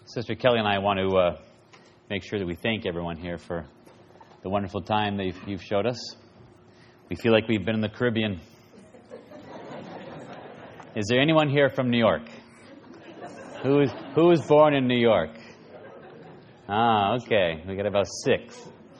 Sister Kelly and I want to make sure that we thank everyone here for the wonderful time that you've showed us. We feel like we've been in the Caribbean. Is there anyone here from New York? Who was born in New York? Ah, okay. We got about 6.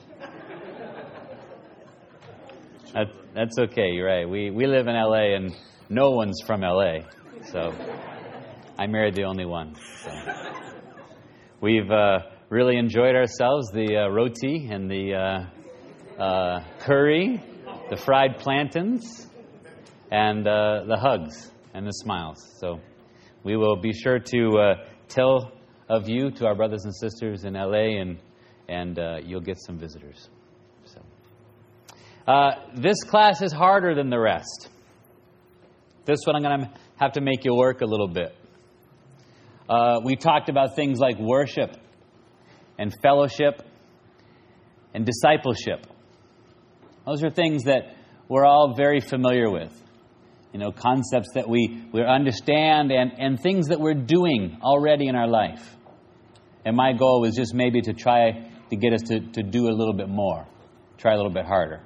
That's okay. You're right. We live in L.A. and no one's from L.A. So I married the only one. So. We've really enjoyed ourselves, the roti and the curry, the fried plantains, and the hugs and the smiles. So we will be sure to tell of you to our brothers and sisters in L.A. and you'll get some visitors. So this class is harder than the rest. This one I'm going to have to make you work a little bit. We talked about things like worship and fellowship and discipleship. Those are things that we're all very familiar with. You know, concepts that we understand and things that we're doing already in our life. And my goal was just maybe to try to get us to do a little bit more. Try a little bit harder.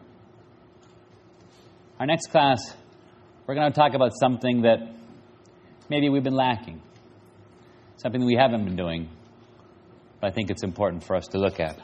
Our next class, we're going to talk about something that maybe we've been lacking. Something that we haven't been doing, but I think it's important for us to look at.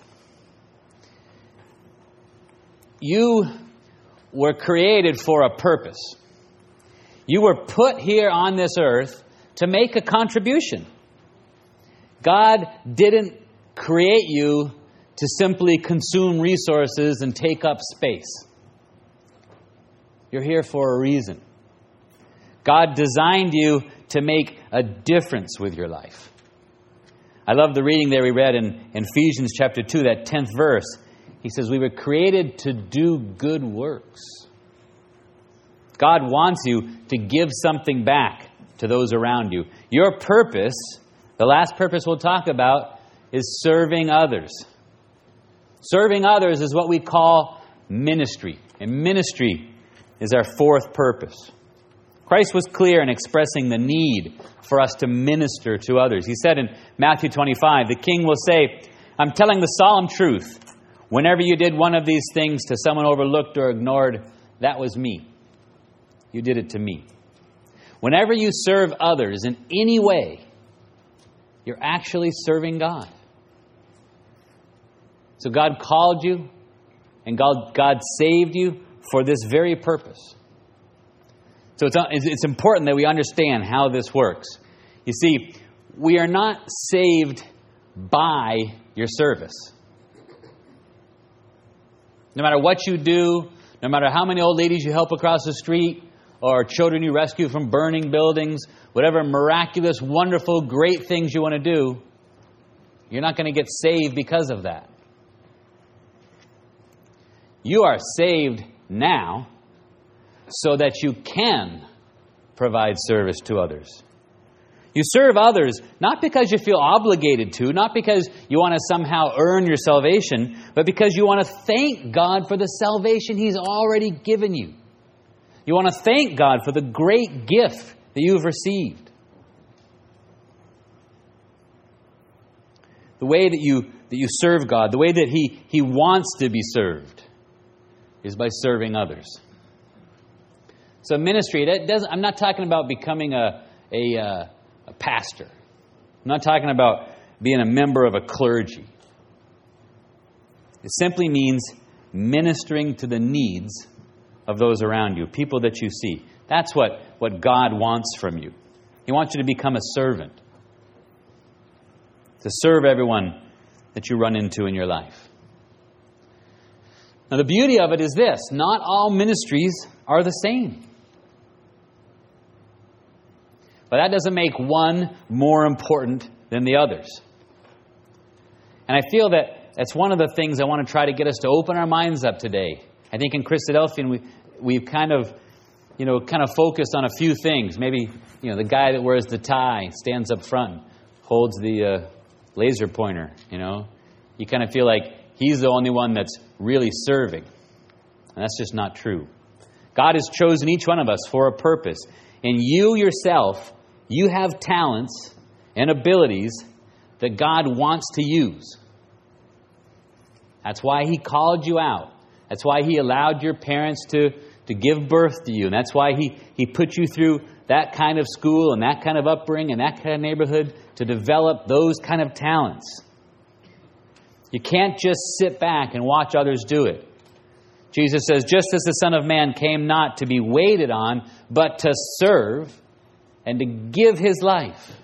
You were created for a purpose. You were put here on this earth to make a contribution. God didn't create you to simply consume resources and take up space. You're here for a reason. God designed you to make a difference with your life. I love the reading there we read in Ephesians chapter 2, that 10th verse. He says, we were created to do good works. God wants you to give something back to those around you. Your purpose, the last purpose we'll talk about, is serving others. Serving others is what we call ministry. And ministry is our 4th purpose. Christ was clear in expressing the need for us to minister to others. He said in Matthew 25, the king will say, I'm telling the solemn truth. Whenever you did one of these things to someone overlooked or ignored, that was me. You did it to me. Whenever you serve others in any way, you're actually serving God. So God called you and God saved you for this very purpose. So it's important that we understand how this works. You see, we are not saved by your service. No matter what you do, no matter how many old ladies you help across the street, or children you rescue from burning buildings, whatever miraculous, wonderful, great things you want to do, you're not going to get saved because of that. You are saved now so that you can provide service to others. You serve others not because you feel obligated to, not because you want to somehow earn your salvation, but because you want to thank God for the salvation He's already given you. You want to thank God for the great gift that you've received. The way that you serve God, the way that He wants to be served, is by serving others. So ministry, I'm not talking about becoming a pastor. I'm not talking about being a member of a clergy. It simply means ministering to the needs of those around you, people that you see. That's what God wants from you. He wants you to become a servant, to serve everyone that you run into in your life. Now, the beauty of it is this: not all ministries are the same. But that doesn't make one more important than the others. And I feel that that's one of the things I want to try to get us to open our minds up today. I think in Christadelphian we've kind of focused on a few things. Maybe, the guy that wears the tie stands up front, holds the laser pointer, You kind of feel like he's the only one that's really serving. And that's just not true. God has chosen each one of us for a purpose. And you yourself, you have talents and abilities that God wants to use. That's why He called you out. That's why He allowed your parents to give birth to you. And that's why He put you through that kind of school and that kind of upbringing and that kind of neighborhood to develop those kind of talents. You can't just sit back and watch others do it. Jesus says, just as the Son of Man came not to be waited on, but to serve and to give His life.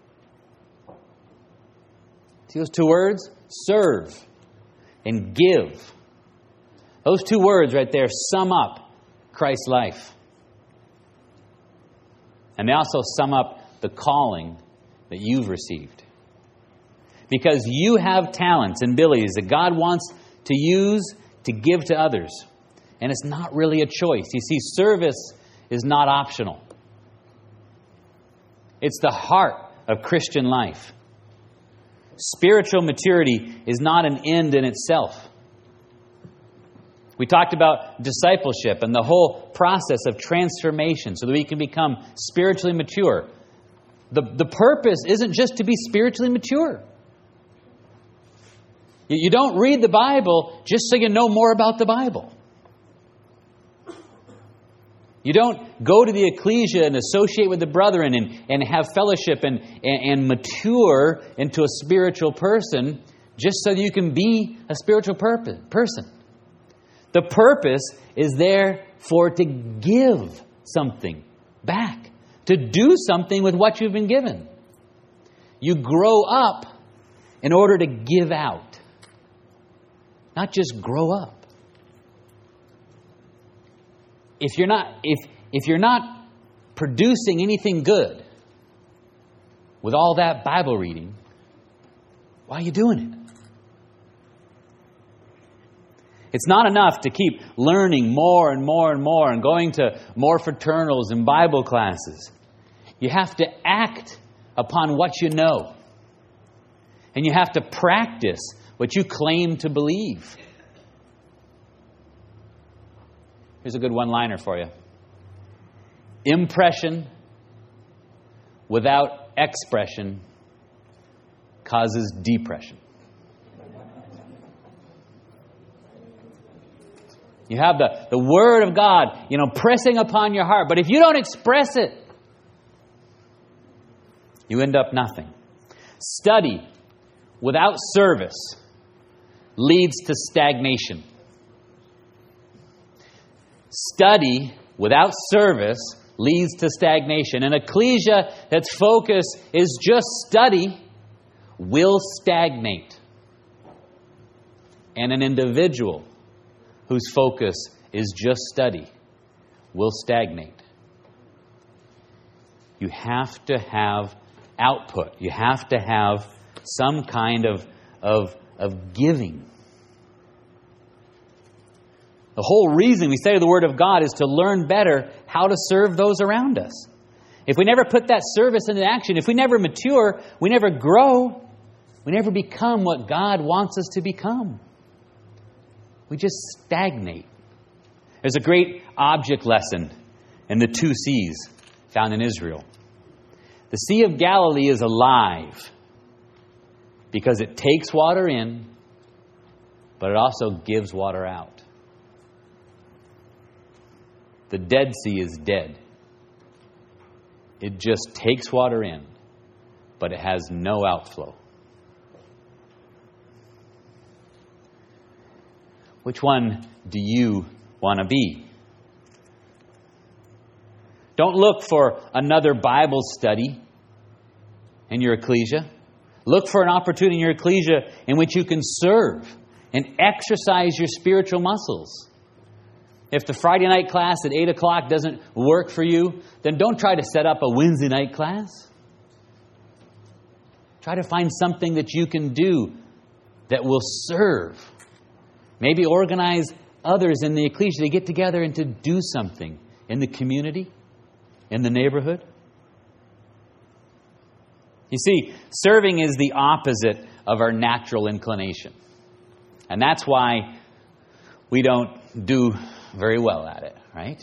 See those two words? Serve and give. Those two words right there sum up Christ's life. And they also sum up the calling that you've received. Because you have talents and abilities that God wants to use to give to others. And it's not really a choice. You see, service is not optional. It's the heart of Christian life. Spiritual maturity is not an end in itself. We talked about discipleship and the whole process of transformation so that we can become spiritually mature. The purpose isn't just to be spiritually mature. You don't read the Bible just so you know more about the Bible. You don't go to the ecclesia and associate with the brethren and have fellowship and mature into a spiritual person just so you can be a spiritual person. The purpose is therefore to give something back, to do something with what you've been given. You grow up in order to give out. Not just grow up. If you're not producing anything good with all that Bible reading, why are you doing it? It's not enough to keep learning more and more and more and going to more fraternals and Bible classes. You have to act upon what you know. And you have to practice what you claim to believe. Here's a good one-liner for you. Impression without expression causes depression. You have the Word of God, pressing upon your heart. But if you don't express it, you end up nothing. Study without service leads to stagnation. Study without service leads to stagnation. An ecclesia that's focus is just study will stagnate. And an individual whose focus is just study will stagnate. You have to have output. You have to have some kind of giving. The whole reason we study the Word of God is to learn better how to serve those around us. If we never put that service into action, if we never mature, we never grow, we never become what God wants us to become. We just stagnate. There's a great object lesson in the 2 seas found in Israel. The Sea of Galilee is alive because it takes water in, but it also gives water out. The Dead Sea is dead. It just takes water in, but it has no outflow. Which one do you want to be? Don't look for another Bible study in your ecclesia. Look for an opportunity in your ecclesia in which you can serve and exercise your spiritual muscles. If the Friday night class at 8 o'clock doesn't work for you, then don't try to set up a Wednesday night class. Try to find something that you can do that will serve. Maybe organize others in the ecclesia to get together and to do something in the community, in the neighborhood. You see, serving is the opposite of our natural inclination. And that's why we don't do very well at it, right?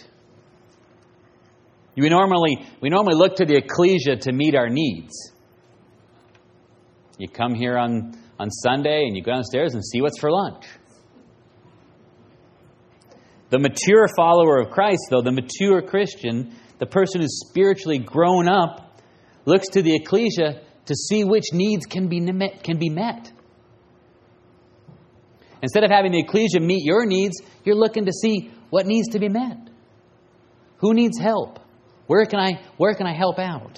We normally look to the ecclesia to meet our needs. You come here on Sunday and you go downstairs and see what's for lunch. The mature follower of Christ, though, the mature Christian, the person who's spiritually grown up, looks to the ecclesia to see which needs can be met. Instead of having the ecclesia meet your needs, you're looking to see what needs to be met. Who needs help? Where can I help out?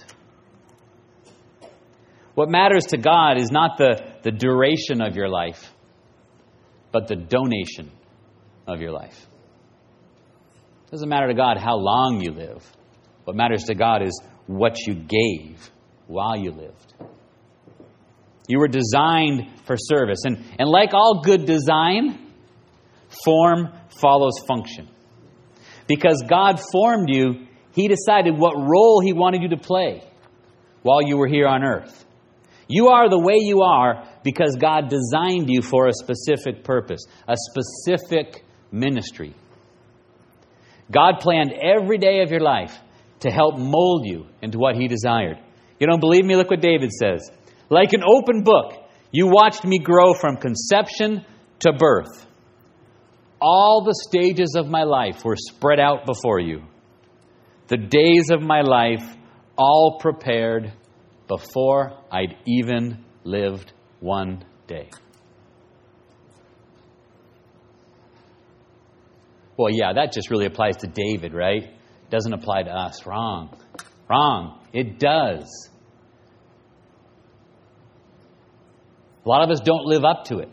What matters to God is not the duration of your life, but the donation of your life. It doesn't matter to God how long you live. What matters to God is what you gave while you lived. You were designed for service. And like all good design, form follows function. Because God formed you, He decided what role He wanted you to play while you were here on earth. You are the way you are because God designed you for a specific purpose, a specific ministry. God planned every day of your life to help mold you into what He desired. You don't believe me? Look what David says. Like an open book, you watched me grow from conception to birth. All the stages of my life were spread out before you. The days of my life all prepared before I'd even lived one day. Well, yeah, that just really applies to David, right? Doesn't apply to us. Wrong. It does. A lot of us don't live up to it.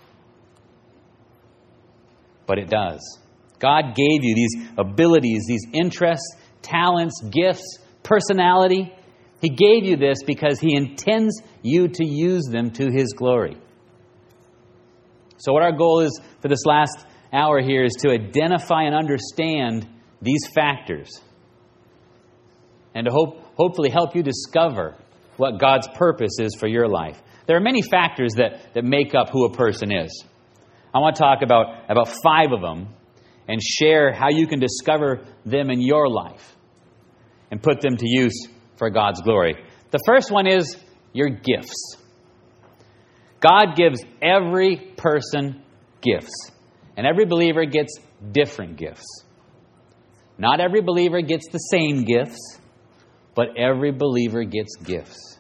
But it does. God gave you these abilities, these interests, talents, gifts, personality. He gave you this because He intends you to use them to His glory. So what our goal is for this last hour here is to identify and understand these factors and to hopefully help you discover what God's purpose is for your life. There are many factors that make up who a person is. I want to talk about 5 of them and share how you can discover them in your life and put them to use for God's glory. The first one is your gifts. God gives every person gifts. And every believer gets different gifts. Not every believer gets the same gifts, but every believer gets gifts.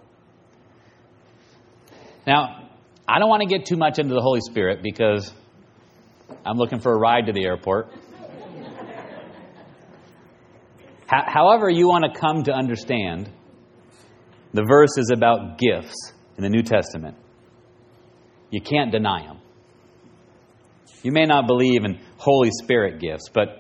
Now, I don't want to get too much into the Holy Spirit because I'm looking for a ride to the airport. However you want to come to understand the verses about gifts in the New Testament, you can't deny them. You may not believe in Holy Spirit gifts, but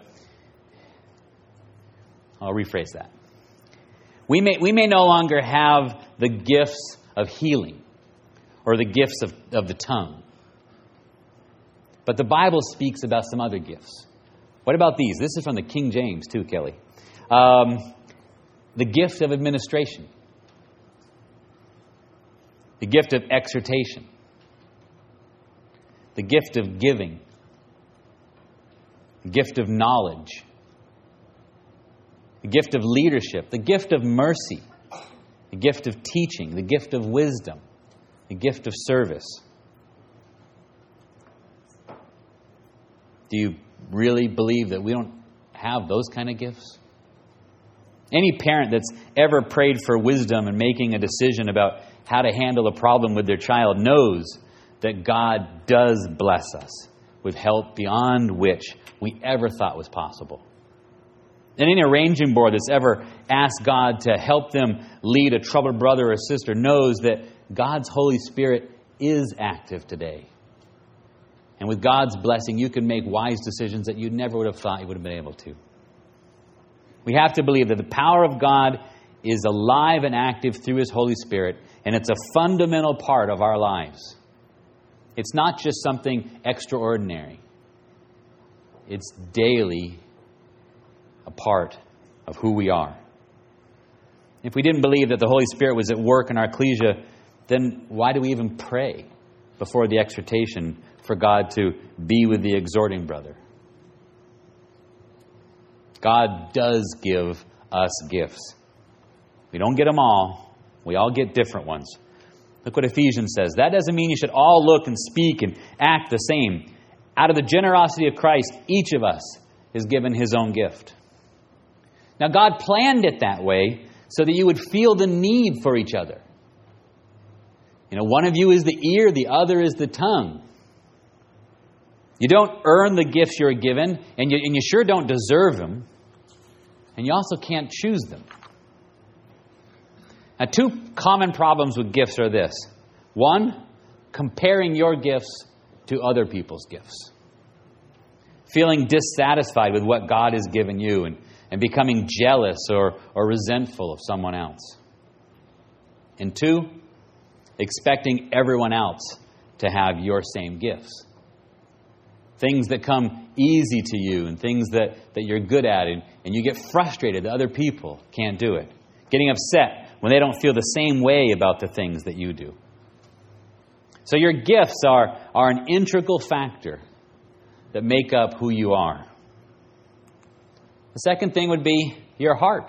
I'll rephrase that. We may no longer have the gifts of healing or the gifts of the tongue. But the Bible speaks about some other gifts. What about these? This is from the King James too, Kelly. The gift of administration. The gift of exhortation. The gift of giving. The gift of knowledge. The gift of leadership. The gift of mercy. The gift of teaching. The gift of wisdom. The gift of service. Do you really believe that we don't have those kind of gifts? Any parent that's ever prayed for wisdom in making a decision about how to handle a problem with their child knows that God does bless us with help beyond which we ever thought was possible. And any arranging board that's ever asked God to help them lead a troubled brother or sister knows that God's Holy Spirit is active today. And with God's blessing, you can make wise decisions that you never would have thought you would have been able to. We have to believe that the power of God is alive and active through His Holy Spirit, and it's a fundamental part of our lives. It's not just something extraordinary. It's daily a part of who we are. If we didn't believe that the Holy Spirit was at work in our ecclesia, then why do we even pray before the exhortation for God to be with the exhorting brother? God does give us gifts. We don't get them all. We all get different ones. Look what Ephesians says. That doesn't mean you should all look and speak and act the same. Out of the generosity of Christ, each of us is given his own gift. Now, God planned it that way so that you would feel the need for each other. One of you is the ear, the other is the tongue. You don't earn the gifts you're given, and you sure don't deserve them. And you also can't choose them. Now, two common problems with gifts are this. One, comparing your gifts to other people's gifts. Feeling dissatisfied with what God has given you and becoming jealous or resentful of someone else. And two, expecting everyone else to have your same gifts. Things that come easy to you and things that you're good at, and you get frustrated that other people can't do it. Getting upset when they don't feel the same way about the things that you do. So your gifts are an integral factor that make up who you are. The second thing would be your heart.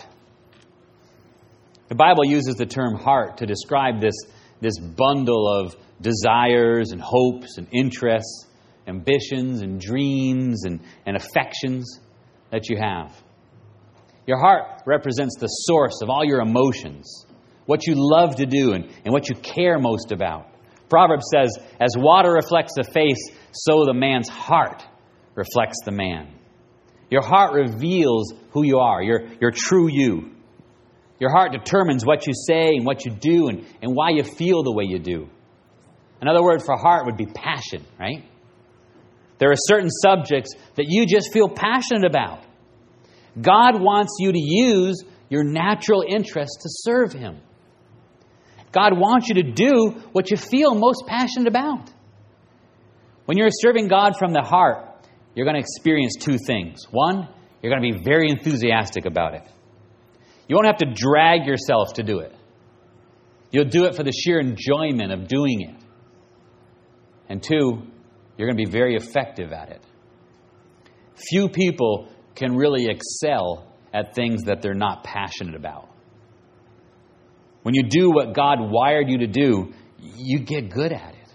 The Bible uses the term heart to describe this bundle of desires and hopes and interests, ambitions and dreams and affections that you have. Your heart represents the source of all your emotions, what you love to do and what you care most about. Proverbs says, as water reflects the face, so the man's heart reflects the man. Your heart reveals who you are, your true you. Your heart determines what you say and what you do and why you feel the way you do. Another word for heart would be passion, right? There are certain subjects that you just feel passionate about. God wants you to use your natural interest to serve Him. God wants you to do what you feel most passionate about. When you're serving God from the heart, you're going to experience two things. One, you're going to be very enthusiastic about it. You won't have to drag yourself to do it. You'll do it for the sheer enjoyment of doing it. And two, you're going to be very effective at it. Few people can really excel at things that they're not passionate about. When you do what God wired you to do, you get good at it.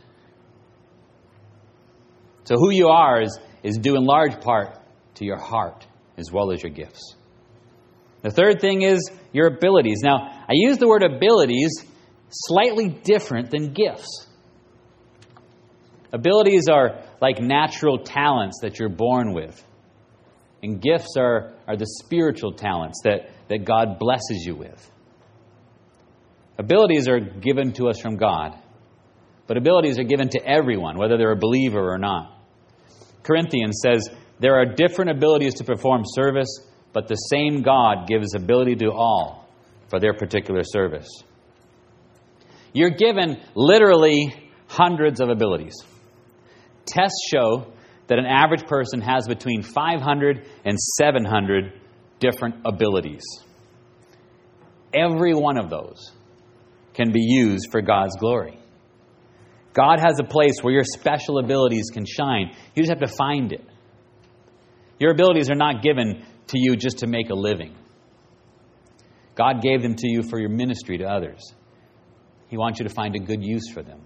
So who you are is due in large part to your heart as well as your gifts. The third thing is your abilities. Now, I use the word abilities slightly different than gifts. Abilities are like natural talents that you're born with. And gifts are the spiritual talents that God blesses you with. Abilities are given to us from God. But abilities are given to everyone, whether they're a believer or not. Corinthians says, there are different abilities to perform service, but the same God gives ability to all for their particular service. You're given literally hundreds of abilities. Tests show that an average person has between 500 and 700 different abilities. Every one of those can be used for God's glory. God has a place where your special abilities can shine. You just have to find it. Your abilities are not given to you just to make a living. God gave them to you for your ministry to others. He wants you to find a good use for them.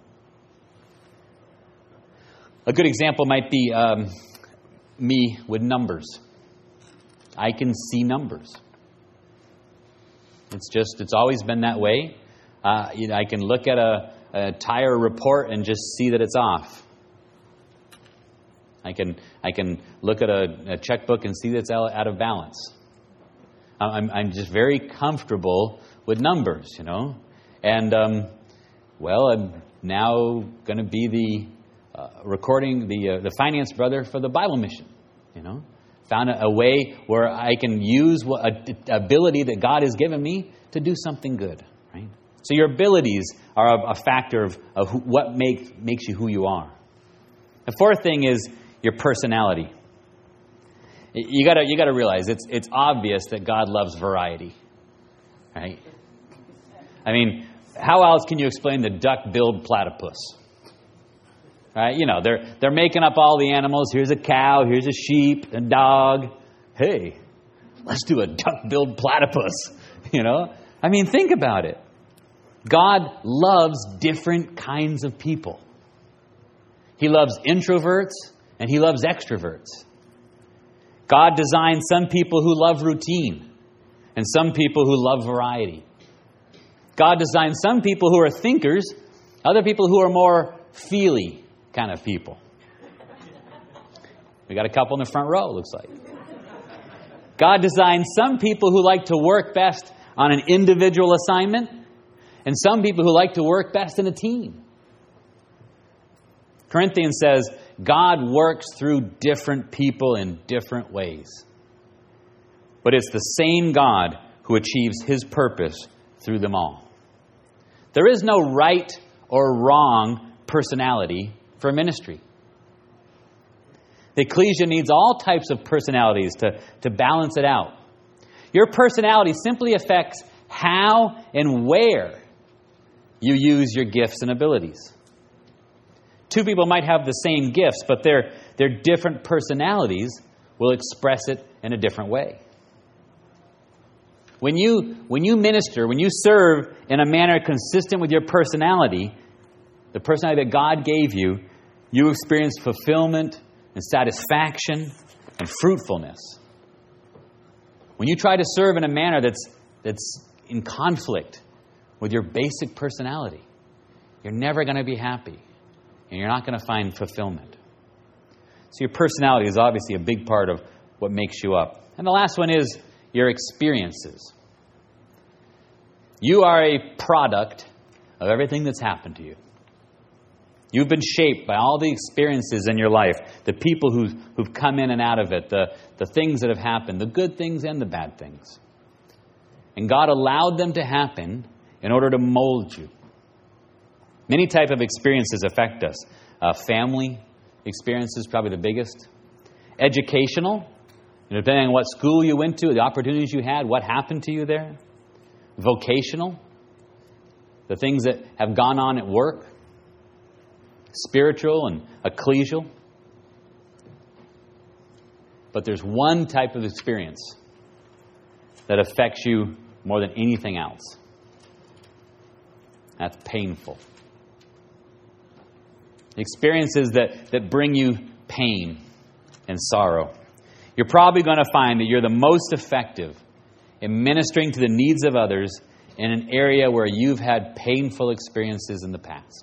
A good example might be me with numbers. I can see numbers. It's always been that way. I can look at a tire report and just see that it's off. I can look at a checkbook and see that it's out of balance. I'm just very comfortable with numbers, And, I'm now going to be the finance brother for the Bible mission, Found a way where I can use an ability that God has given me to do something good, right? So your abilities are a factor of what makes you who you are. The fourth thing is your personality. You gotta realize it's obvious that God loves variety, right? I mean, how else can you explain the duck-billed platypus? Right? They're making up all the animals. Here's a cow, here's a sheep, a dog. Hey, let's do a duck-billed platypus. I mean, think about it. God loves different kinds of people. He loves introverts and He loves extroverts. God designed some people who love routine and some people who love variety. God designed some people who are thinkers, other people who are more feely kind of people. We got a couple in the front row, it looks like. God designed some people who like to work best on an individual assignment and some people who like to work best in a team. Corinthians says God works through different people in different ways. But it's the same God who achieves His purpose through them all. There is no right or wrong personality for ministry. The ecclesia needs all types of personalities to balance it out. Your personality simply affects how and where you use your gifts and abilities. Two people might have the same gifts, but their different personalities will express it in a different way. When you minister, when you serve in a manner consistent with your personality, the personality that God gave you, you experience fulfillment and satisfaction and fruitfulness. When you try to serve in a manner that's in conflict with your basic personality, you're never going to be happy and you're not going to find fulfillment. So your personality is obviously a big part of what makes you up. And the last one is your experiences. You are a product of everything that's happened to you. You've been shaped by all the experiences in your life, the people who've come in and out of it, the things that have happened, the good things and the bad things. And God allowed them to happen in order to mold you. Many types of experiences affect us. Family experiences, probably the biggest. Educational, depending on what school you went to, the opportunities you had, what happened to you there. Vocational, the things that have gone on at work. Spiritual and ecclesial. But there's one type of experience that affects you more than anything else. That's painful. Experiences that bring you pain and sorrow. You're probably going to find that you're the most effective in ministering to the needs of others in an area where you've had painful experiences in the past.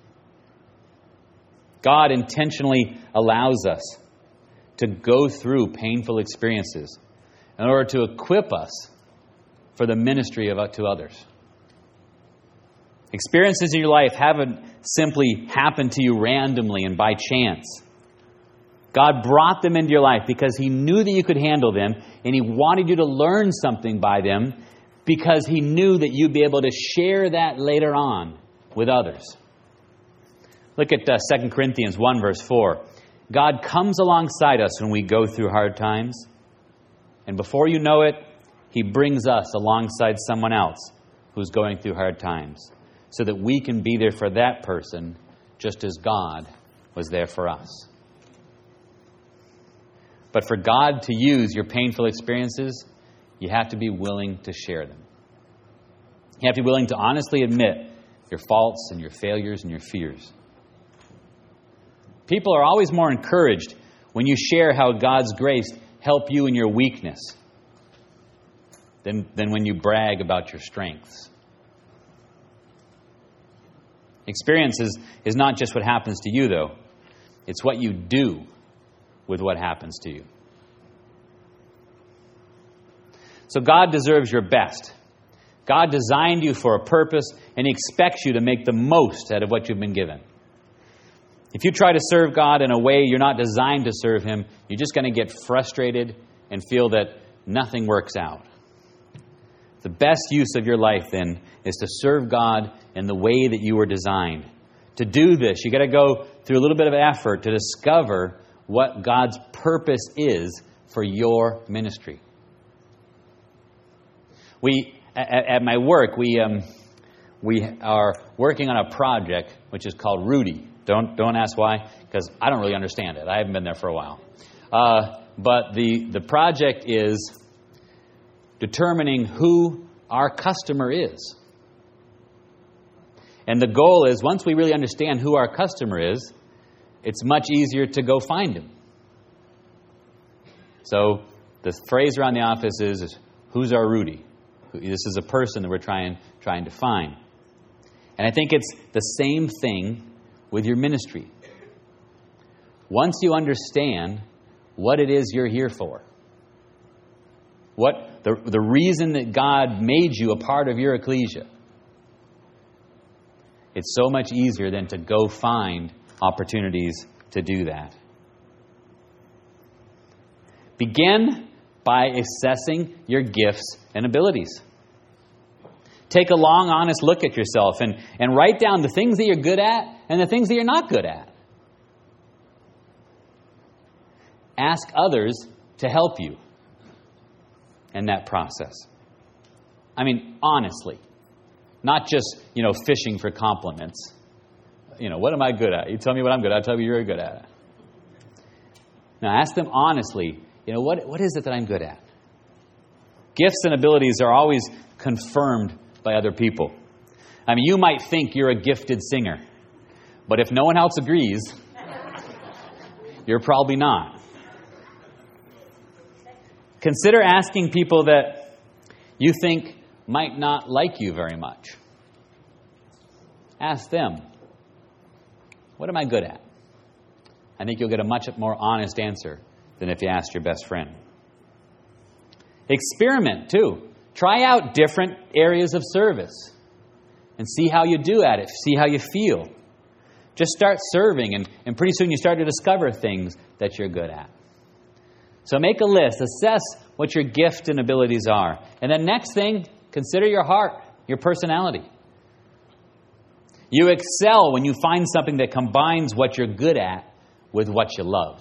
God intentionally allows us to go through painful experiences in order to equip us for the ministry to others. Experiences in your life haven't simply happened to you randomly and by chance. God brought them into your life because He knew that you could handle them, and He wanted you to learn something by them because He knew that you'd be able to share that later on with others. Look at 2 Corinthians 1 verse 4. God comes alongside us when we go through hard times, and before you know it, He brings us alongside someone else who's going through hard times, so that we can be there for that person just as God was there for us. But for God to use your painful experiences, you have to be willing to share them. You have to be willing to honestly admit your faults and your failures and your fears. People are always more encouraged when you share how God's grace helped you in your weakness than when you brag about your strengths. Experiences is not just what happens to you, though. It's what you do with what happens to you. So God deserves your best. God designed you for a purpose, and He expects you to make the most out of what you've been given. If you try to serve God in a way you're not designed to serve Him, you're just going to get frustrated and feel that nothing works out. The best use of your life, then, is to serve God in the way that you were designed. To do this, you got to go through a little bit of effort to discover what God's purpose is for your ministry. At my work, we are working on a project which is called Rudy. Don't ask why, because I don't really understand it. I haven't been there for a while. But the project is determining who our customer is. And the goal is, once we really understand who our customer is, it's much easier to go find him. So the phrase around the office is, who's our Rudy? This is a person that we're trying to find. And I think it's the same thing with your ministry. Once you understand what it is you're here for, what the reason that God made you a part of your ecclesia, it's so much easier than to go find opportunities to do that. Begin by assessing your gifts and abilities. Take a long, honest look at yourself and write down the things that you're good at and the things that you're not good at. Ask others to help you in that process. I mean, honestly. Not just, fishing for compliments. What am I good at? You tell me what I'm good at, I'll tell you you're good at it. Now ask them honestly, what is it that I'm good at? Gifts and abilities are always confirmed by other people. I mean, you might think you're a gifted singer, but if no one else agrees, you're probably not. Consider asking people that you think might not like you very much. Ask them, what am I good at? I think you'll get a much more honest answer than if you asked your best friend. Experiment too. Try out different areas of service and see how you do at it. See how you feel. Just start serving and pretty soon you start to discover things that you're good at. So make a list. Assess what your gift and abilities are. And then next thing, consider your heart, your personality. You excel when you find something that combines what you're good at with what you love.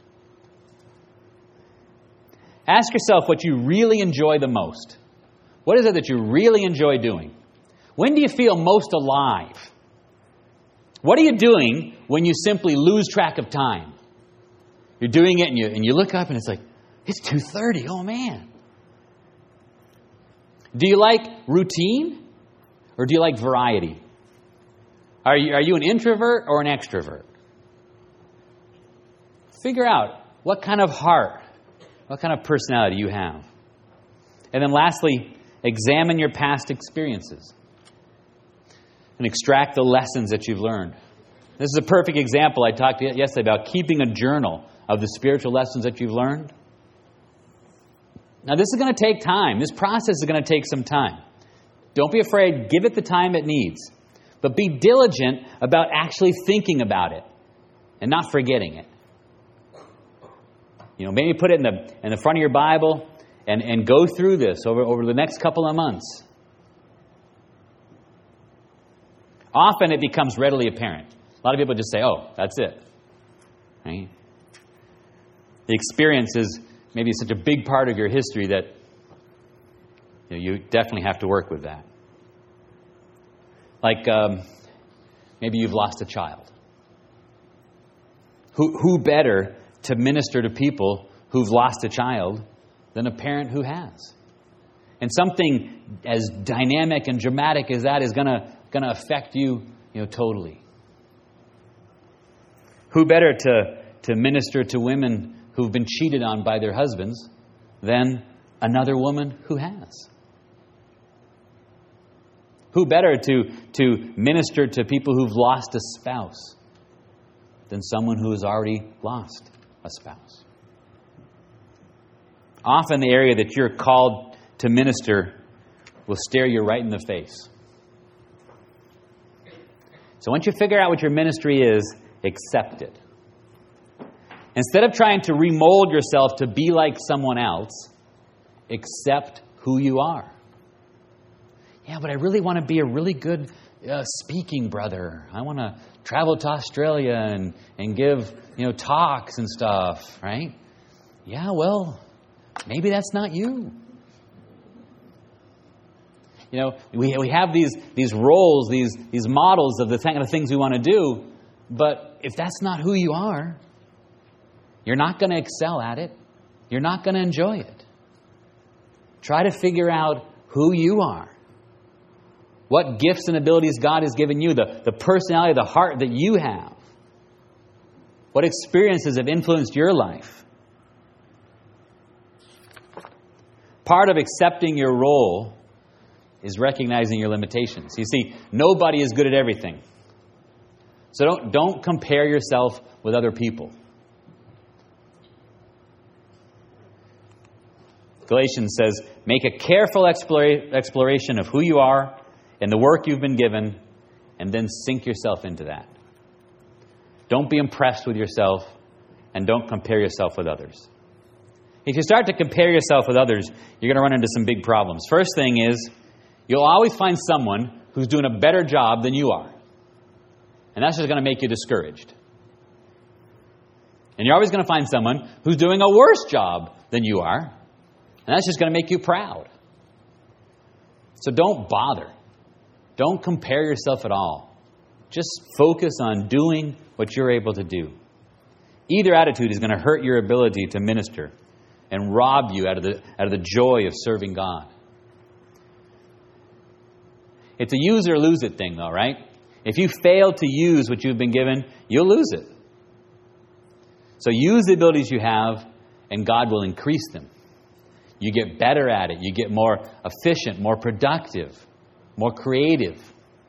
Ask yourself what you really enjoy the most. What is it that you really enjoy doing? When do you feel most alive? What are you doing when you simply lose track of time? You're doing it and you look up and it's like, it's 2:30. Oh, man. Do you like routine or do you like variety? Are you an introvert or an extrovert? Figure out what kind of heart, what kind of personality you have. And then lastly, examine your past experiences and extract the lessons that you've learned. This is a perfect example. I talked yesterday about keeping a journal of the spiritual lessons that you've learned. Now, this is going to take time. This process is going to take some time. Don't be afraid. Give it the time it needs. But be diligent about actually thinking about it and not forgetting it. Maybe put it in the front of your Bible and go through this over the next couple of months. Often it becomes readily apparent. A lot of people just say, oh, that's it. Right? The experience is maybe such a big part of your history that you definitely have to work with that. Like maybe you've lost a child. Who better to minister to people who've lost a child than a parent who has? And something as dynamic and dramatic as that is going to affect you, totally. Who better to minister to women who've been cheated on by their husbands than another woman who has? Who better to minister to people who've lost a spouse than someone who has already lost a spouse? Often the area that you're called to minister will stare you right in the face. So once you figure out what your ministry is, accept it. Instead of trying to remold yourself to be like someone else, accept who you are. Yeah, but I really want to be a really good speaking brother. I want to travel to Australia and give talks and stuff, right? Yeah, well, maybe that's not you. We have these roles, these models of the kind of things we want to do, but if that's not who you are, you're not going to excel at it. You're not going to enjoy it. Try to figure out who you are What gifts and abilities God has given you, the personality, the heart that you have. What experiences have influenced your life? Part of accepting your role is recognizing your limitations. You see, nobody is good at everything. So don't compare yourself with other people. Galatians says, make a careful exploration of who you are and the work you've been given, and then sink yourself into that. Don't be impressed with yourself, and don't compare yourself with others. If you start to compare yourself with others, you're going to run into some big problems. First thing is, you'll always find someone who's doing a better job than you are. And that's just going to make you discouraged. And you're always going to find someone who's doing a worse job than you are. And that's just going to make you proud. So don't bother. Don't compare yourself at all. Just focus on doing what you're able to do. Either attitude is going to hurt your ability to minister and rob you out of the joy of serving God. It's a use or lose it thing, though, right? If you fail to use what you've been given, you'll lose it. So use the abilities you have, and God will increase them. You get better at it. You get more efficient, more productive, more creative.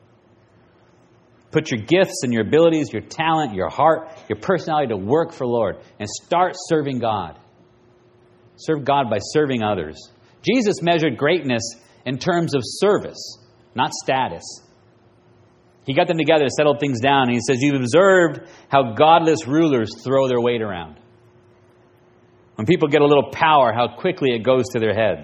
Put your gifts and your abilities, your talent, your heart, your personality to work for the Lord, and start serving God. Serve God by serving others. Jesus measured greatness in terms of service, not status. He got them together, settled things down, and he says, you've observed how godless rulers throw their weight around. When people get a little power, how quickly it goes to their heads.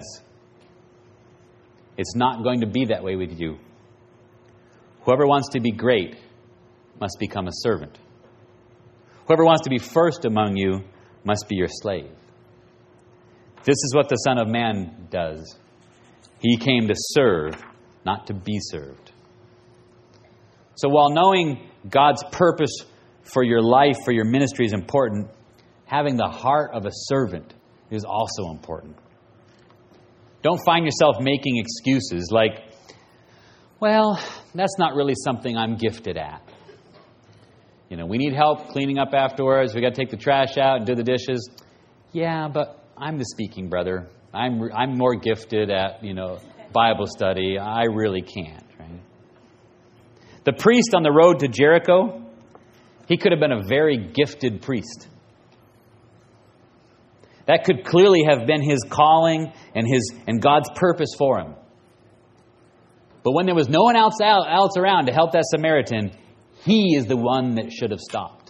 It's not going to be that way with you. Whoever wants to be great must become a servant. Whoever wants to be first among you must be your slave. This is what the Son of Man does. He came to serve, not to be served. So while knowing God's purpose for your life, for your ministry is important, having the heart of a servant is also important. Don't find yourself making excuses like, well, that's not really something I'm gifted at. We need help cleaning up afterwards. We got to take the trash out and do the dishes. Yeah, but I'm the speaking brother. I'm more gifted at, Bible study. I really can't, right? The priest on the road to Jericho, he could have been a very gifted priest. That could clearly have been his calling and God's purpose for him. But when there was no one else around to help that Samaritan, he is the one that should have stopped.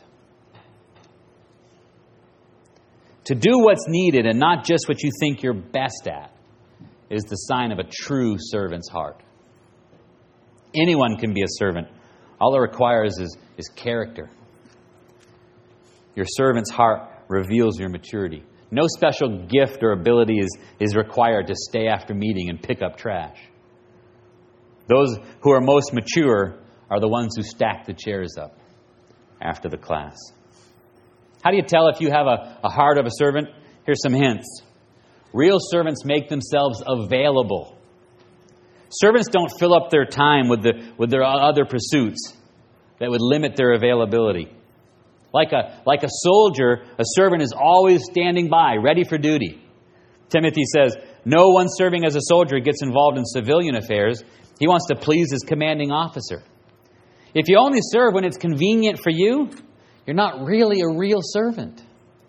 To do what's needed and not just what you think you're best at is the sign of a true servant's heart. Anyone can be a servant. All it requires is character. Your servant's heart reveals your maturity. No special gift or ability is required to stay after meeting and pick up trash. Those who are most mature are the ones who stack the chairs up after the class. How do you tell if you have a heart of a servant? Here's some hints. Real servants make themselves available. Servants don't fill up their time with their other pursuits that would limit their availability. Like a soldier, a servant is always standing by, ready for duty. Timothy says, no one serving as a soldier gets involved in civilian affairs. He wants to please his commanding officer. If you only serve when it's convenient for you, you're not really a real servant.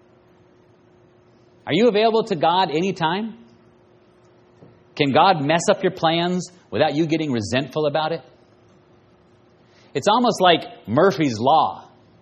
Are you available to God anytime? Can God mess up your plans without you getting resentful about it? It's almost like Murphy's Law.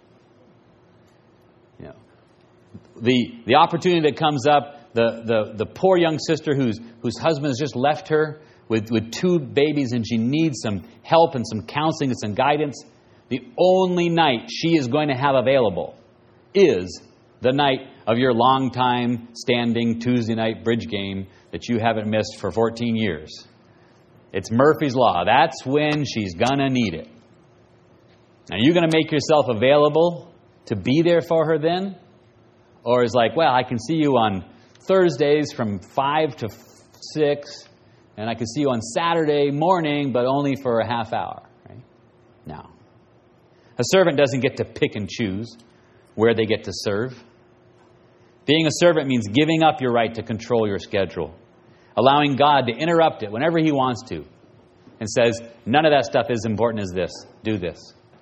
The opportunity that comes up, the poor young sister whose husband has just left her with 2 babies and she needs some help and some counseling and some guidance. The only night she is going to have available is the night of your long-time standing Tuesday night bridge game that you haven't missed for 14 years. It's Murphy's Law. That's when she's going to need it. Are you going to make yourself available to be there for her then? Or is like, well, I can see you on Thursdays from 5 to 6, and I could see you on Saturday morning, but only for a half hour. Right? No. A servant doesn't get to pick and choose where they get to serve. Being a servant means giving up your right to control your schedule, allowing God to interrupt it whenever He wants to, and says, none of that stuff is important as this. Do this.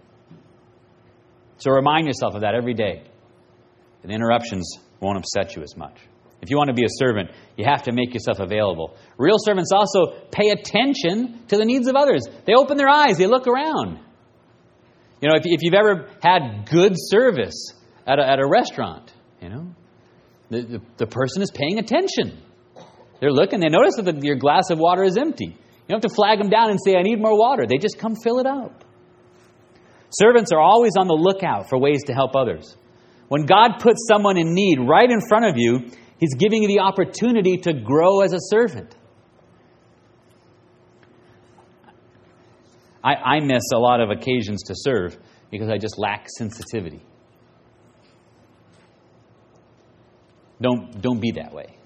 So remind yourself of that every day. And interruptions won't upset you as much. If you want to be a servant, you have to make yourself available. Real servants also pay attention to the needs of others. They open their eyes. They look around. You know, if you've ever had good service at a restaurant, you know, the person is paying attention. They're looking. They notice that your glass of water is empty. You don't have to flag them down and say, I need more water. They just come fill it up. Servants are always on the lookout for ways to help others. When God puts someone in need right in front of you, He's giving you the opportunity to grow as a servant. I miss a lot of occasions to serve because I just lack sensitivity. Don't be that way.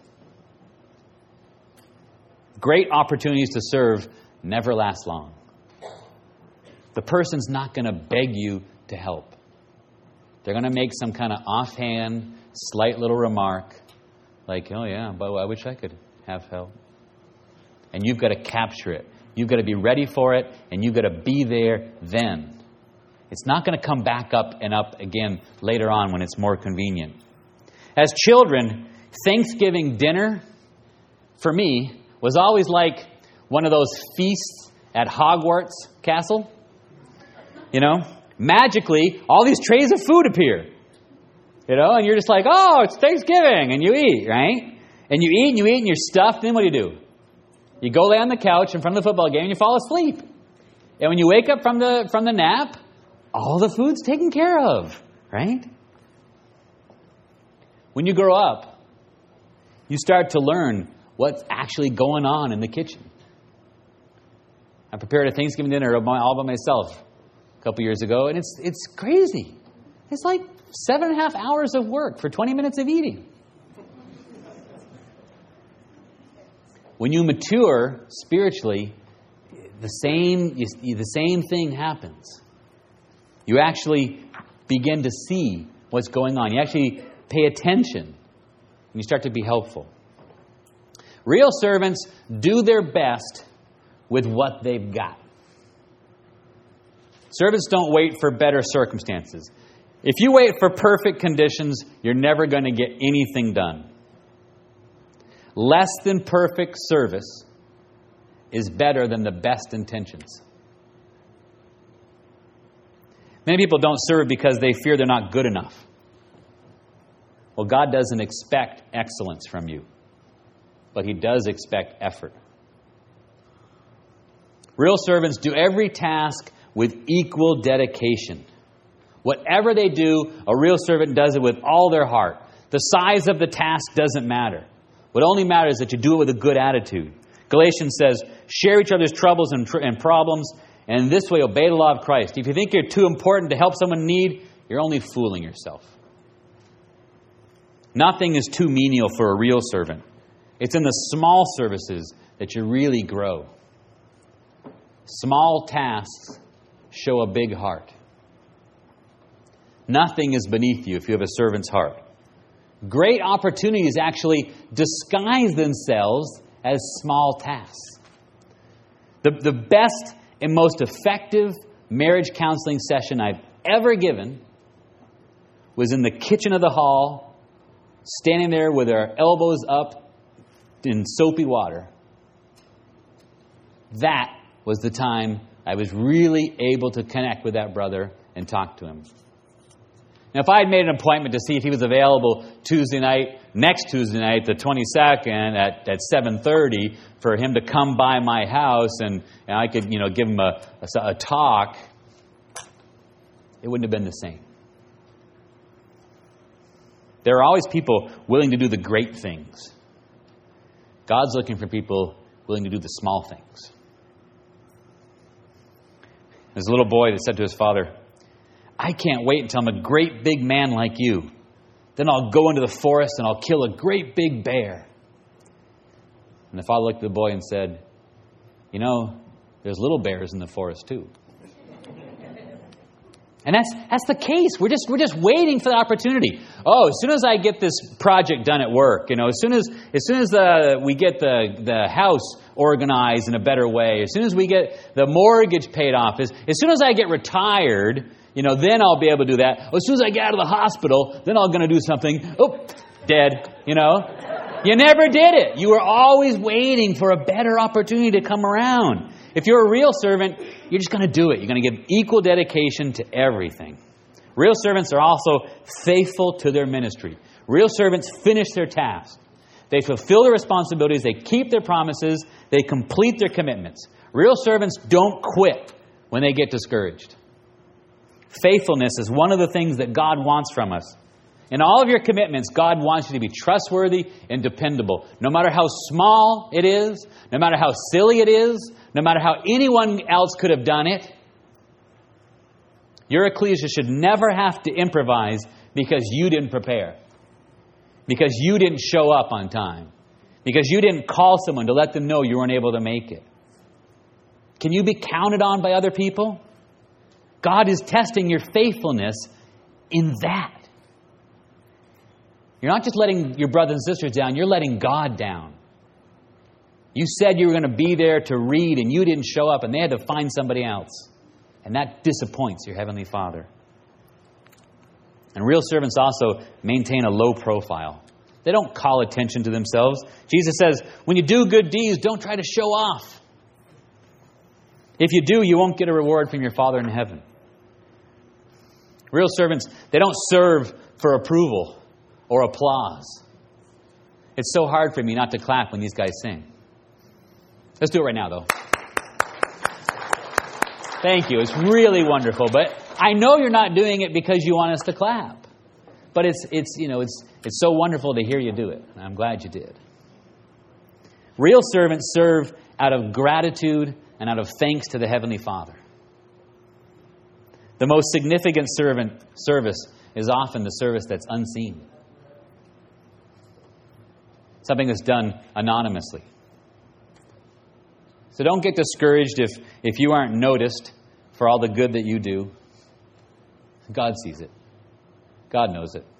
Great opportunities to serve never last long. The person's not going to beg you to help. They're going to make some kind of offhand, slight little remark like, oh yeah, but I wish I could have help. And you've got to capture it. You've got to be ready for it, and you've got to be there then. It's not going to come back up and up again later on when it's more convenient. As children, Thanksgiving dinner, for me, was always like one of those feasts at Hogwarts Castle. You know, magically, all these trays of food appear. You know, and you're just like, oh, it's Thanksgiving, and you eat, right? And you eat, and you're stuffed, then what do? You go lay on the couch in front of the football game, and you fall asleep. And when you wake up from the nap, all the food's taken care of, right? When you grow up, you start to learn what's actually going on in the kitchen. I prepared a Thanksgiving dinner all by myself a couple years ago, and it's crazy. It's like 7.5 hours of work for 20 minutes of eating. When you mature spiritually, the same thing happens. You actually begin to see what's going on. You actually pay attention, and you start to be helpful. Real servants do their best with what they've got. Servants don't wait for better circumstances. If you wait for perfect conditions, you're never going to get anything done. Less than perfect service is better than the best intentions. Many people don't serve because they fear they're not good enough. Well, God doesn't expect excellence from you, but He does expect effort. Real servants do every task with equal dedication. Whatever they do, a real servant does it with all their heart. The size of the task doesn't matter. What only matters is that you do it with a good attitude. Galatians says, share each other's troubles and problems, and in this way obey the law of Christ. If you think you're too important to help someone in need, you're only fooling yourself. Nothing is too menial for a real servant. It's in the small services that you really grow. Small tasks show a big heart. Nothing is beneath you if you have a servant's heart. Great opportunities actually disguise themselves as small tasks. The best and most effective marriage counseling session I've ever given was in the kitchen of the hall, standing there with our elbows up in soapy water. That was the time I was really able to connect with that brother and talk to him. Now, if I had made an appointment to see if he was available next Tuesday night, the 22nd at 7:30, for him to come by my house and I could, give him a talk, it wouldn't have been the same. There are always people willing to do the great things. God's looking for people willing to do the small things. There's a little boy that said to his father, I can't wait until I'm a great big man like you. Then I'll go into the forest and I'll kill a great big bear. And the father looked at the boy and said, You know, there's little bears in the forest too. And that's the case. We're just waiting for the opportunity. Oh, as soon as I get this project done at work, as soon as we get the house organized in a better way, as soon as we get the mortgage paid off, as soon as I get retired, then I'll be able to do that. As soon as I get out of the hospital, then I'm going to do something. Oh, dead. You never did it. You were always waiting for a better opportunity to come around. If you're a real servant, you're just going to do it. You're going to give equal dedication to everything. Real servants are also faithful to their ministry. Real servants finish their task. They fulfill their responsibilities. They keep their promises. They complete their commitments. Real servants don't quit when they get discouraged. Faithfulness is one of the things that God wants from us. In all of your commitments, God wants you to be trustworthy and dependable. No matter how small it is, no matter how silly it is, no matter how anyone else could have done it, your ecclesia should never have to improvise because you didn't prepare, because you didn't show up on time, because you didn't call someone to let them know you weren't able to make it. Can you be counted on by other people? God is testing your faithfulness in that. You're not just letting your brothers and sisters down, you're letting God down. You said you were going to be there to read and you didn't show up and they had to find somebody else. And that disappoints your Heavenly Father. And real servants also maintain a low profile. They don't call attention to themselves. Jesus says, when you do good deeds, don't try to show off. If you do, you won't get a reward from your Father in heaven. Real servants, they don't serve for approval or applause. It's so hard for me not to clap when these guys sing. Let's do it right now, though. Thank you. It's really wonderful. But I know you're not doing it because you want us to clap. But it's so wonderful to hear you do it. And I'm glad you did. Real servants serve out of gratitude and out of thanks to the Heavenly Father. The most significant service is often the service that's unseen. Something that's done anonymously. So don't get discouraged if you aren't noticed for all the good that you do. God sees it. God knows it.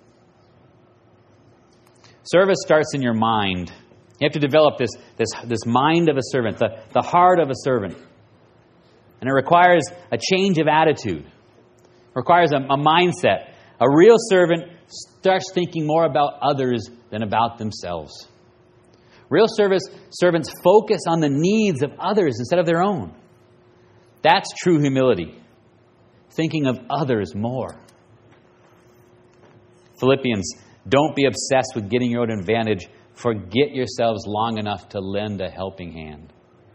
Service starts in your mind. You have to develop this mind of a servant, the heart of a servant. And it requires a change of attitude. It requires a mindset. A real servant starts thinking more about others than about themselves. Real servants focus on the needs of others instead of their own. That's true humility. Thinking of others more. Philippians, don't be obsessed with getting your own advantage. Forget yourselves long enough to lend a helping hand.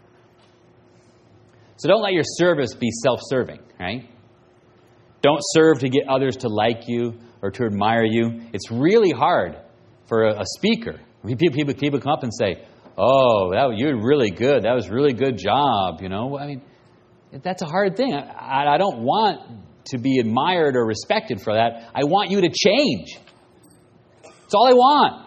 So don't let your service be self-serving, right? Don't serve to get others to like you or to admire you. It's really hard for a speaker. People come up and say, "Oh, you're really good. That was a really good job." That's a hard thing. I don't want to be admired or respected for that. I want you to change. That's all I want.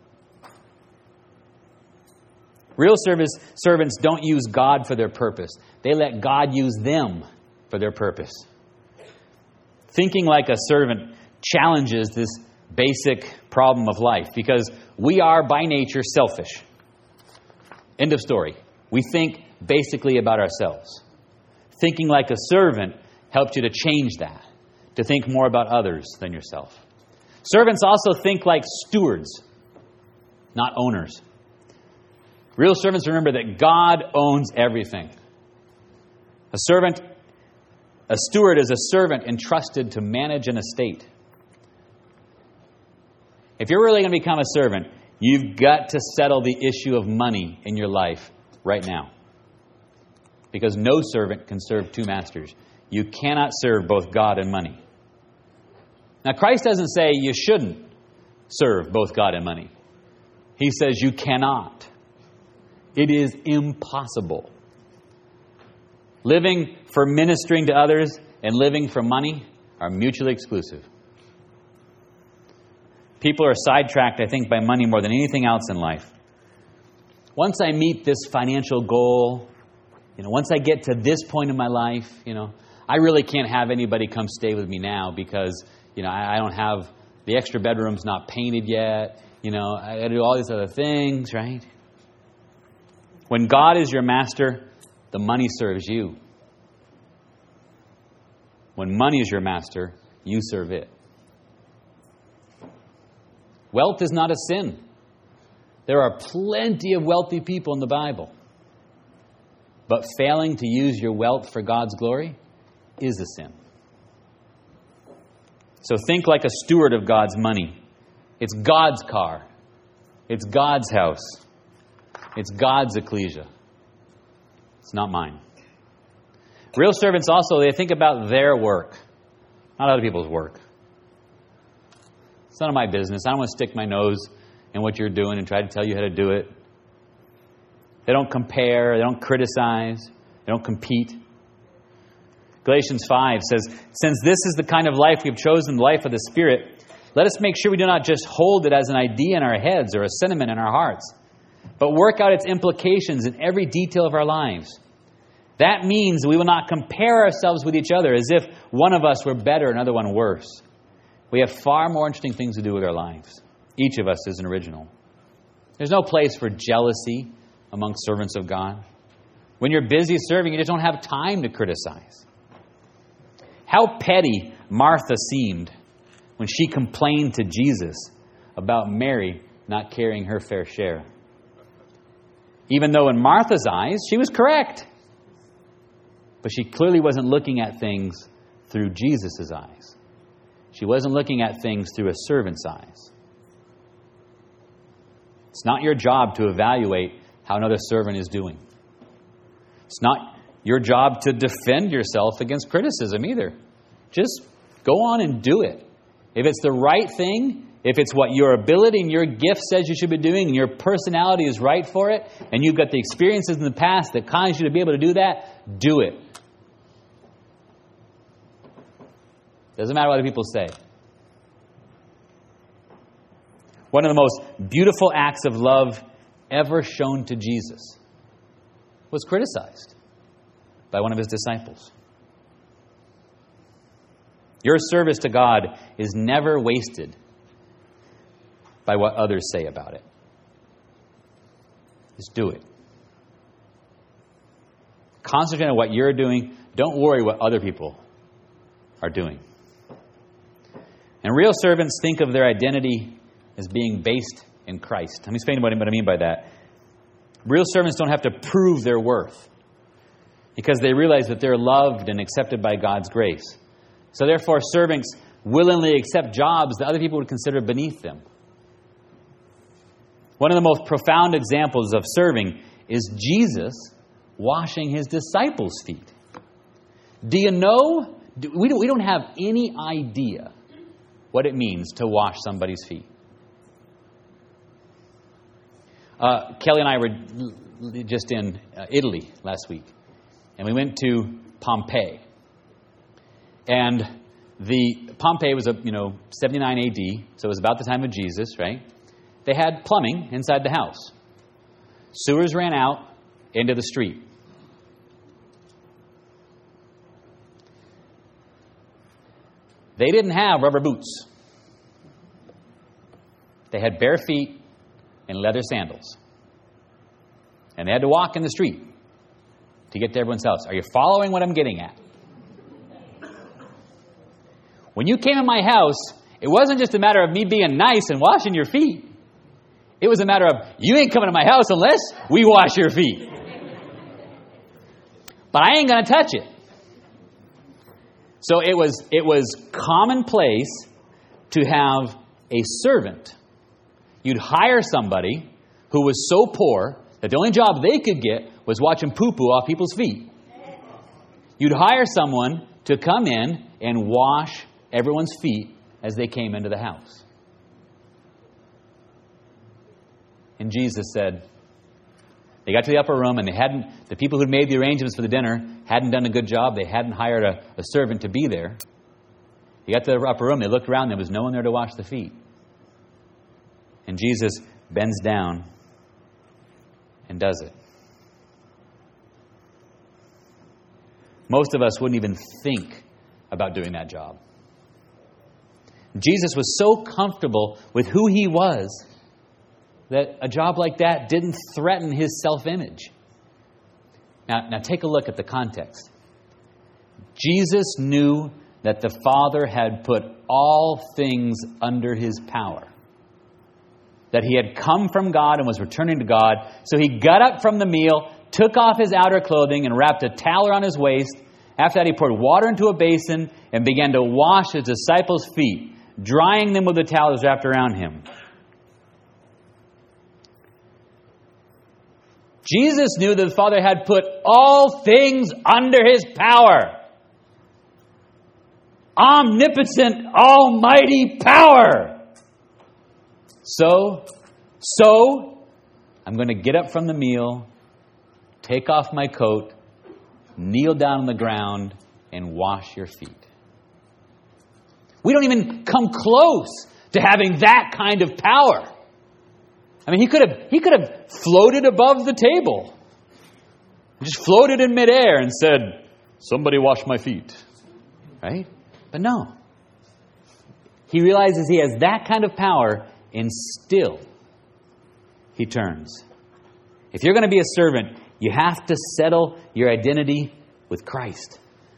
Real servants don't use God for their purpose. They let God use them for their purpose. Thinking like a servant challenges this basic problem of life because we are by nature selfish. End of story. We think basically about ourselves. Thinking like a servant helps you to change that, to think more about others than yourself. Servants also think like stewards, not owners. Real servants remember that God owns everything. A steward is a servant entrusted to manage an estate. If you're really going to become a servant, you've got to settle the issue of money in your life right now. Because no servant can serve two masters. You cannot serve both God and money. Now, Christ doesn't say you shouldn't serve both God and money. He says you cannot. It is impossible. Living for ministering to others and living for money are mutually exclusive. People are sidetracked, I think, by money more than anything else in life. Once I meet this financial goal, Once I get to this point in my life, I really can't have anybody come stay with me now because, I don't have the extra bedroom's not painted yet. I got to do all these other things, right? When God is your master, the money serves you. When money is your master, you serve it. Wealth is not a sin. There are plenty of wealthy people in the Bible. But failing to use your wealth for God's glory is a sin. So think like a steward of God's money. It's God's car. It's God's house. It's God's ecclesia. It's not mine. Real servants also, they think about their work, not other people's work. It's none of my business. I don't want to stick my nose in what you're doing and try to tell you how to do it. They don't compare. They don't criticize. They don't compete. Galatians 5 says, since this is the kind of life we've chosen, the life of the Spirit, let us make sure we do not just hold it as an idea in our heads or a sentiment in our hearts, but work out its implications in every detail of our lives. That means we will not compare ourselves with each other as if one of us were better and another one worse. We have far more interesting things to do with our lives. Each of us is an original. There's no place for jealousy among servants of God. When you're busy serving, you just don't have time to criticize. How petty Martha seemed when she complained to Jesus about Mary not carrying her fair share. Even though in Martha's eyes, she was correct. But she clearly wasn't looking at things through Jesus' eyes. She wasn't looking at things through a servant's eyes. It's not your job to evaluate how another servant is doing. It's not your job to defend yourself against criticism either. Just go on and do it. If it's the right thing, if it's what your ability and your gift says you should be doing, and your personality is right for it, and you've got the experiences in the past that cause you to be able to do that, do it. Doesn't matter what other people say. One of the most beautiful acts of love ever shown to Jesus was criticized by one of his disciples. Your service to God is never wasted by what others say about it. Just do it. Concentrate on what you're doing. Don't worry what other people are doing. And real servants think of their identity as being based in Christ. Let me explain what I mean by that. Real servants don't have to prove their worth because they realize that they're loved and accepted by God's grace. So therefore, servants willingly accept jobs that other people would consider beneath them. One of the most profound examples of serving is Jesus washing his disciples' feet. Do you know? We don't have any idea what it means to wash somebody's feet. Kelly and I were just in Italy last week, and we went to Pompeii. And the Pompeii was 79 AD, so it was about the time of Jesus, right? They had plumbing inside the house. Sewers ran out into the street. They didn't have rubber boots. They had bare feet and leather sandals. And they had to walk in the street to get to everyone's house. Are you following what I'm getting at? When you came in my house, it wasn't just a matter of me being nice and washing your feet. It was a matter of, you ain't coming to my house unless we wash your feet. But I ain't going to touch it. So it was commonplace to have a servant. You'd hire somebody who was so poor that the only job they could get was watching poo-poo off people's feet. You'd hire someone to come in and wash everyone's feet as they came into the house. And Jesus said, they got to the upper room and the people who'd made the arrangements for the dinner hadn't done a good job. They hadn't hired a servant to be there. They got to the upper room, they looked around, there was no one there to wash the feet. And Jesus bends down and does it. most of us wouldn't even think about doing that job. Jesus was so comfortable with who he was that a job like that didn't threaten his self-image. Now take a look at the context. Jesus knew that the Father had put all things under his power. That he had come from God and was returning to God. So he got up from the meal, took off his outer clothing, and wrapped a towel around his waist. After that, he poured water into a basin and began to wash his disciples' feet, drying them with the towel that was wrapped around him. Jesus knew that the Father had put all things under his power. Omnipotent, almighty power. So, I'm going to get up from the meal, take off my coat, kneel down on the ground, and wash your feet. We don't even come close to having that kind of power. I mean, he could have floated above the table. Just floated in midair and said, "Somebody wash my feet." Right? But no. He realizes he has that kind of power, and still he turns. If you're going to be a servant, you have to settle your identity with Christ.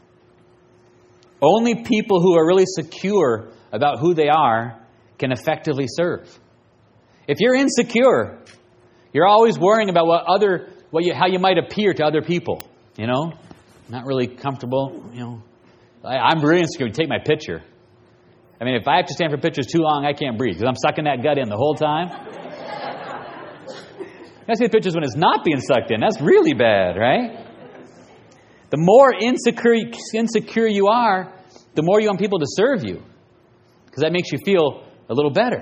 Only people who are really secure about who they are can effectively serve. If you're insecure, you're always worrying about how you might appear to other people. You know, not really comfortable. You know, I'm really insecure. Take my picture. I mean, if I have to stand for pictures too long, I can't breathe because I'm sucking that gut in the whole time. I see the pictures when it's not being sucked in. That's really bad, right? The more insecure you are, the more you want people to serve you, because that makes you feel a little better.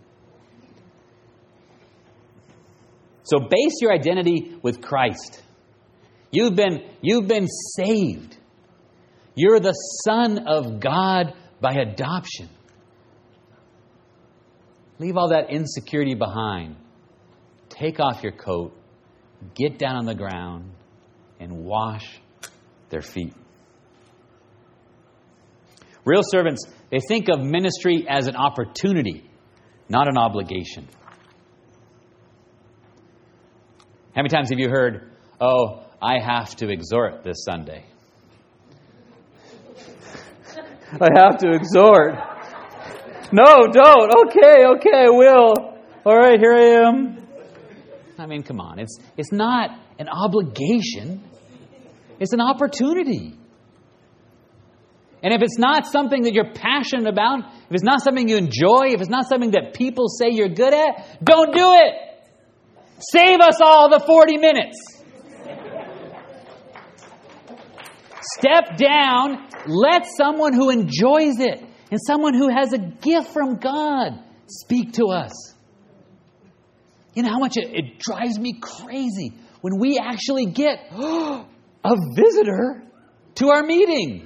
So base your identity with Christ. You've been saved. You're the Son of God by adoption. Leave all that insecurity behind. Take off your coat, get down on the ground, and wash their feet. Real servants, they think of ministry as an opportunity, not an obligation. How many times have you heard, "Oh, I have to exhort this Sunday"? I have to exhort. No, don't. Okay, I will. All right, here I am. I mean, come on. It's not an obligation. It's an opportunity. And if it's not something that you're passionate about, if it's not something you enjoy, if it's not something that people say you're good at, don't do it. Save us all the 40 minutes. Step down. Let someone who enjoys it and someone who has a gift from God speak to us. You know how much it drives me crazy when we actually get a visitor to our meeting.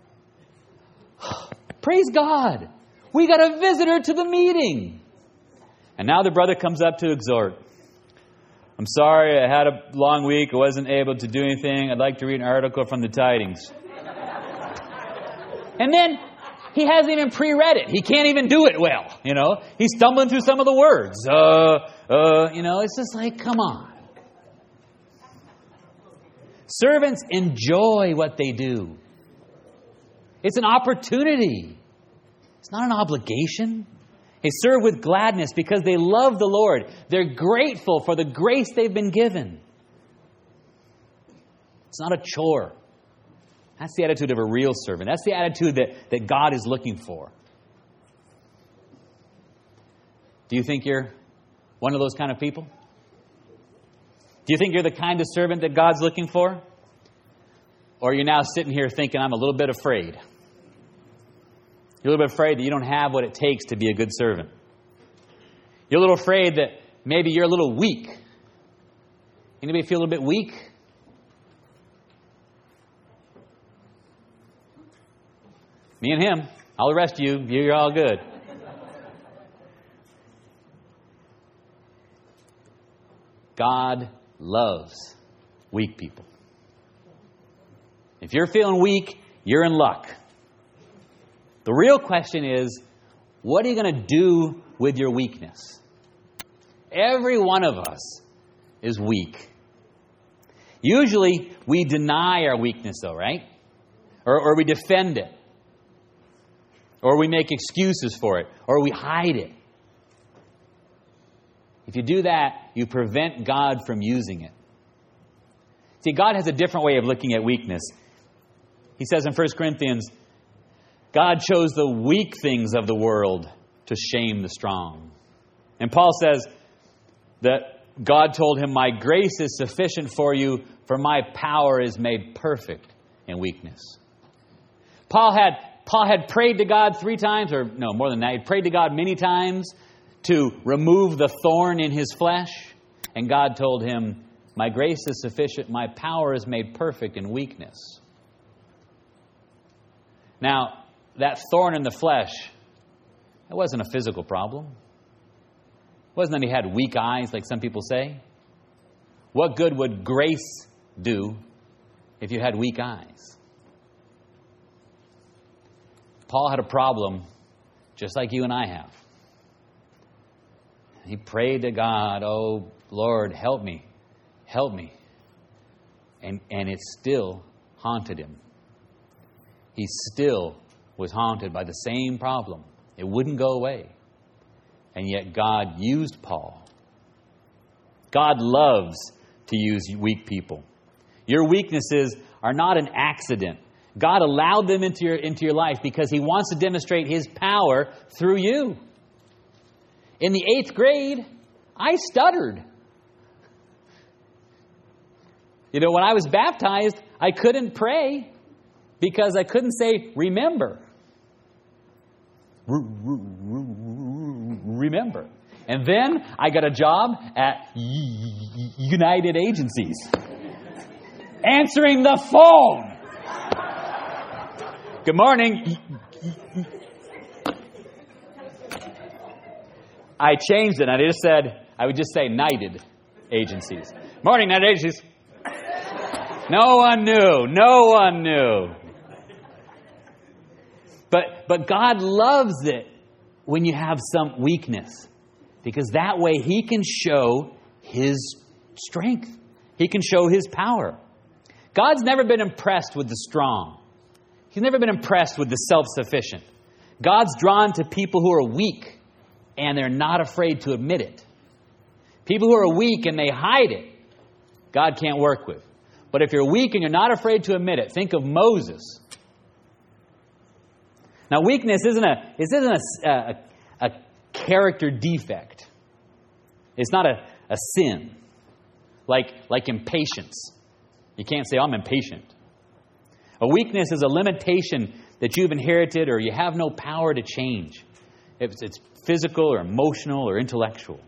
Praise God. We got a visitor to the meeting. And now the brother comes up to exhort. "I'm sorry, I had a long week. I wasn't able to do anything. I'd like to read an article from the Tidings." And then he hasn't even pre-read it. He can't even do it well. You know, he's stumbling through some of the words. It's just like, come on. Servants enjoy what they do. It's an opportunity. It's not an obligation. They serve with gladness because they love the Lord. They're grateful for the grace they've been given. It's not a chore. That's the attitude of a real servant. That's the attitude that God is looking for. Do you think you're one of those kind of people? Do you think you're the kind of servant that God's looking for? Or are you now sitting here thinking, "I'm a little bit afraid"? You're a little bit afraid that you don't have what it takes to be a good servant. You're a little afraid that maybe you're a little weak. Anybody feel a little bit weak? Me and him. I'll arrest you. You're all good. God loves weak people. If you're feeling weak, you're in luck. The real question is, what are you going to do with your weakness? Every one of us is weak. Usually, we deny our weakness, though, right? Or we defend it. Or we make excuses for it. Or we hide it. If you do that, you prevent God from using it. See, God has a different way of looking at weakness. He says in 1 Corinthians, God chose the weak things of the world to shame the strong. And Paul says that God told him, my grace is sufficient for you, for my power is made perfect in weakness. Paul had prayed to God 3 times, or no, more than that. He prayed to God many times to remove the thorn in his flesh. And God told him, my grace is sufficient, my power is made perfect in weakness. Now, that thorn in the flesh, it wasn't a physical problem. It wasn't that he had weak eyes like some people say. What good would grace do if you had weak eyes? Paul had a problem just like you and I have. He prayed to God, oh, Lord, help me. Help me. And it still haunted him. He still was haunted by the same problem. It wouldn't go away. And yet God used Paul. God loves to use weak people. Your weaknesses are not an accident. God allowed them into your life because He wants to demonstrate His power through you. In the 8th grade, I stuttered. You know, when I was baptized, I couldn't pray because I couldn't say, remember. Remember. And then I got a job at United Agencies. Answering the phone. Good morning. I changed it. I would just say United Agencies. Morning, United Agencies. No one knew. No one knew. But God loves it when you have some weakness. Because that way He can show His strength. He can show His power. God's never been impressed with the strong. He's never been impressed with the self-sufficient. God's drawn to people who are weak and they're not afraid to admit it. People who are weak and they hide it, God can't work with. But if you're weak and you're not afraid to admit it, think of Moses. Now, weakness isn't a character defect. It's not a sin, like impatience. You can't say, I'm impatient. A weakness is a limitation that you've inherited or you have no power to change. It's physical or emotional or intellectual.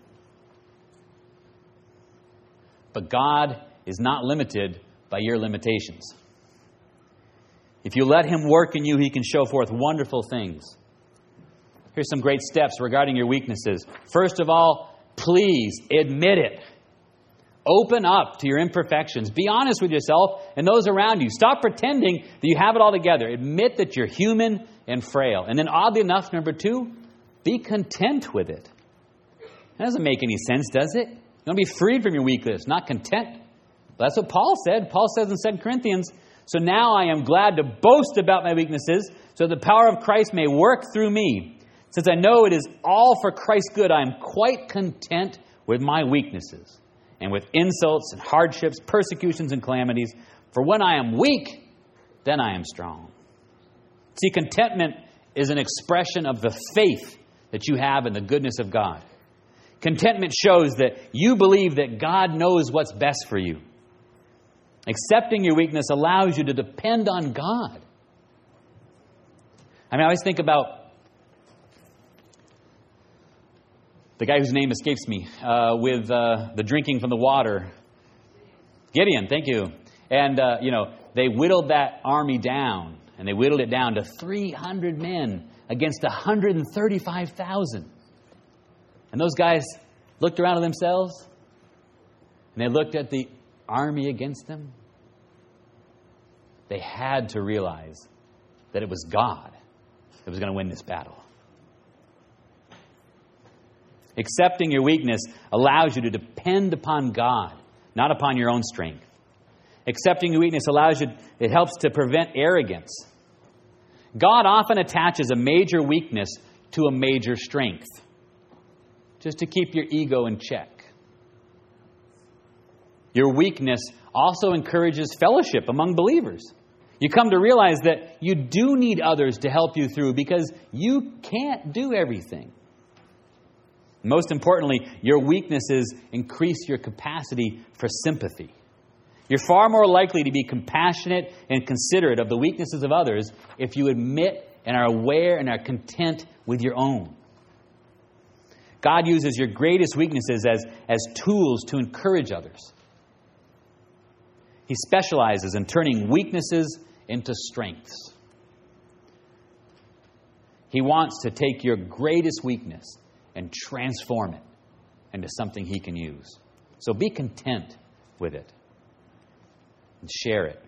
But God is not limited by your limitations. If you let Him work in you, He can show forth wonderful things. Here's some great steps regarding your weaknesses. First of all, please admit it. Open up to your imperfections. Be honest with yourself and those around you. Stop pretending that you have it all together. Admit that you're human and frail. And then oddly enough, number 2, be content with it. That doesn't make any sense, does it? You want to be freed from your weakness, not content. That's what Paul said. Paul says in 2 Corinthians, so now I am glad to boast about my weaknesses, so the power of Christ may work through me. Since I know it is all for Christ's good, I am quite content with my weaknesses, and with insults and hardships, persecutions and calamities. For when I am weak, then I am strong. See, contentment is an expression of the faith that you have in the goodness of God. Contentment shows that you believe that God knows what's best for you. Accepting your weakness allows you to depend on God. I always think about the guy whose name escapes me, with the drinking from the water. Gideon, thank you. And, they whittled that army down, and they whittled it down to 300 men against 135,000. And those guys looked around at themselves, and they looked at the army against them. they had to realize that it was God that was going to win this battle. Accepting your weakness allows you to depend upon God, not upon your own strength. Accepting your weakness it helps to prevent arrogance. God often attaches a major weakness to a major strength, just to keep your ego in check. Your weakness also encourages fellowship among believers. You come to realize that you do need others to help you through because you can't do everything. Most importantly, your weaknesses increase your capacity for sympathy. You're far more likely to be compassionate and considerate of the weaknesses of others if you admit and are aware and are content with your own. God uses your greatest weaknesses as tools to encourage others. He specializes in turning weaknesses into strengths. He wants to take your greatest weakness and transform it into something He can use. So be content with it and share it.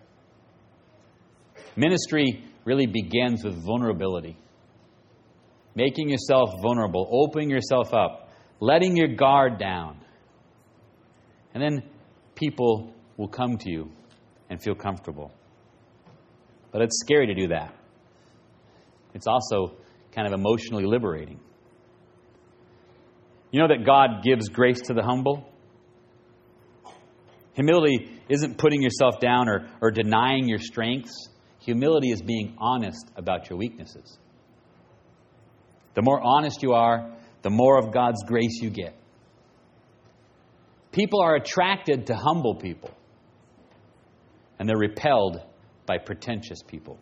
Ministry really begins with vulnerability. Making yourself vulnerable, opening yourself up, letting your guard down. And then people will come to you and feel comfortable. But it's scary to do that. It's also kind of emotionally liberating. You know that God gives grace to the humble? Humility isn't putting yourself down or denying your strengths. Humility is being honest about your weaknesses. The more honest you are, the more of God's grace you get. People are attracted to humble people, and they're repelled by pretentious people.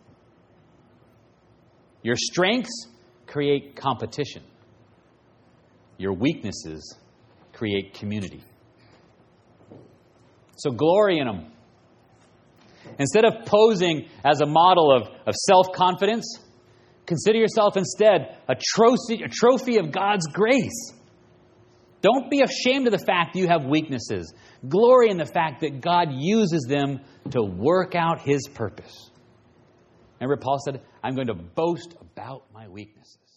Your strengths create competition. Your weaknesses create community. So glory in them. Instead of posing as a model of self-confidence, consider yourself instead a trophy of God's grace. Don't be ashamed of the fact you have weaknesses. Glory in the fact that God uses them to work out His purpose. Remember, Paul said, I'm going to boast about my weaknesses.